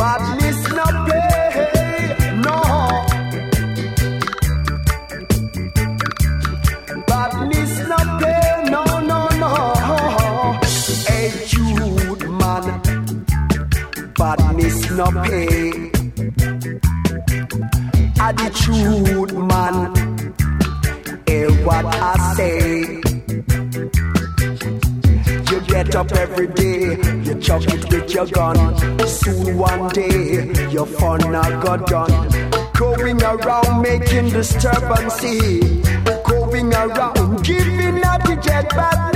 badness no pay, no. Badness no pay, no, no, no. Hey, Jude man, badness no pay. Attitude man, hear what I say. You get up every day, you chuck it with your gun. Soon one day, your fun not got done. Going around making disturbance, going around giving out the jet bad